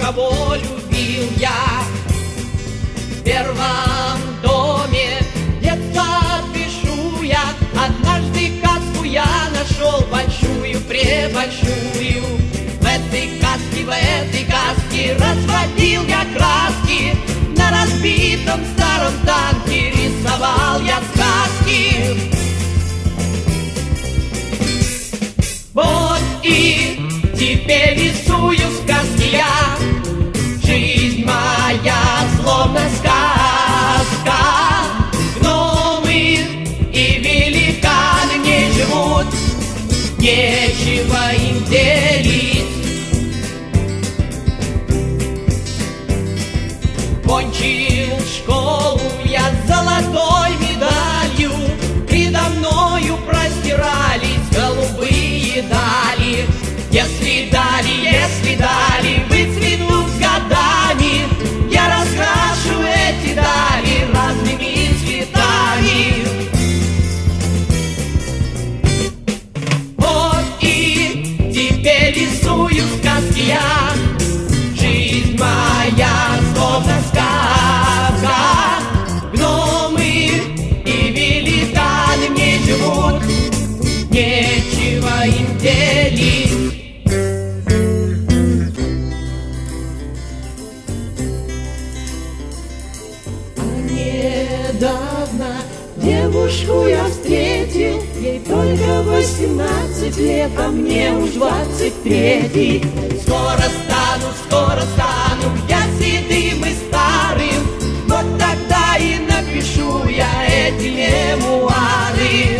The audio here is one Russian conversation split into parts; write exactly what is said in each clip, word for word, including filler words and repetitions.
кого любил я. В первом доме детства пишу я, однажды каску я нашел большую, пребольшую. В этой каске, в этой каске разводил я краски, на разбитом старом танке рисовал я сказки. Вот и теперь рисую сказки я, жизнь моя словно сказка. Гномы и великаны в ней живут, нечего им делить. Кончил школу я с золотой медалью, передо мною простирались голубые дали. Если дали, если дали выцветут с годами, я раскрашу эти дали разными цветами. Вот и теперь рисую сказки я, жизнь моя словно сказка. Гномы и великаны в ней живут, нечего им делить. Недавно девушку я встретил, ей только восемнадцать лет, а мне уж двадцать третий. Скоро стану, скоро стану я седым и старым, вот тогда и напишу я эти мемуары.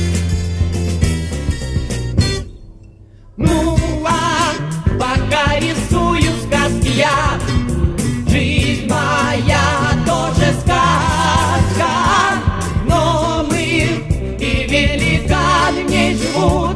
Ну а пока рисую сказки я, жизнь моя тоже сказка. Гномы и великаны в ней живут,